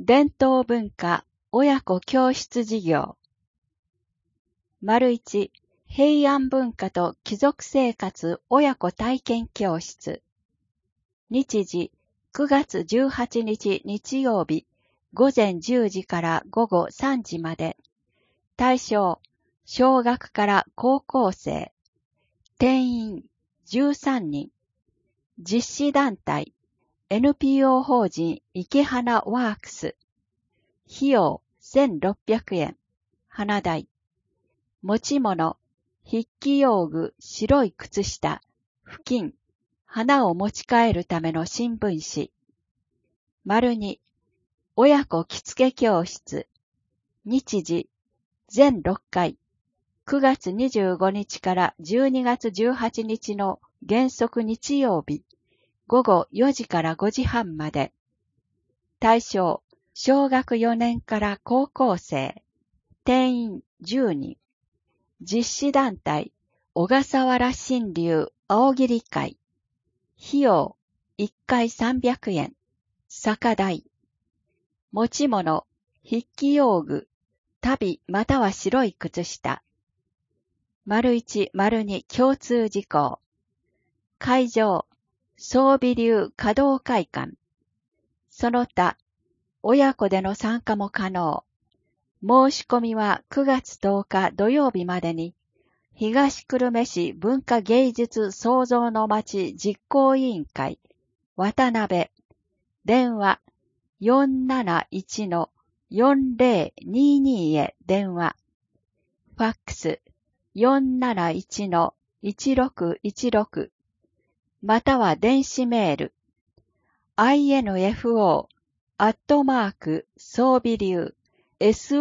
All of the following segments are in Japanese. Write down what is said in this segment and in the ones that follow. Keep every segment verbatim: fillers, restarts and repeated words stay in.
伝統文化親子教室事業。丸一、平安文化と貴族生活親子体験教室。日時、くがつじゅうはちにち日曜日、午前じゅうじから午後さんじまで。対象、小学から高校生。定員、じゅうさんにん。実施団体、エヌピーオー 法人池花ワークス。費用せんろっぴゃくえん。花代。持ち物、筆記用具、白い靴下、布巾、花を持ち帰るための新聞紙。丸に、親子着付け教室。日時、全ろっかい。くがつにじゅうごにちからじゅうにがつじゅうはちにちの原則日曜日、午後よじからごじはんまで。対象、小学よねんから高校生。定員じゅうにん。実施団体、小笠原神龍青桐会。費用、いっかいさんびゃくえん。酒代。持ち物、筆記用具、足袋または白い靴下。丸一、丸二共通事項。会場、装備流華道会館。その他、親子での参加も可能。申し込みはくがつとおか土曜日までに、東久留米市文化芸術創造の街実行委員会、渡辺、電話 よんなないちのよんぜろにに へ電話、ファックス よんなないちのいちろくいちろく、または電子メール、アイエヌエフオー アットマーク装備流 ソ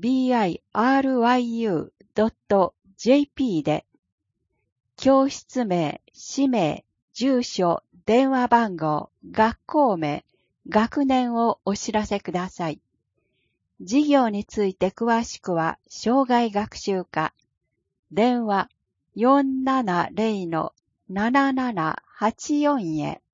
ビル ドット ジェーピー で、教室名、氏名、住所、電話番号、学校名、学年をお知らせください。事業について詳しくは、生涯学習課、電話 よんななぜろのななななはちよん へ。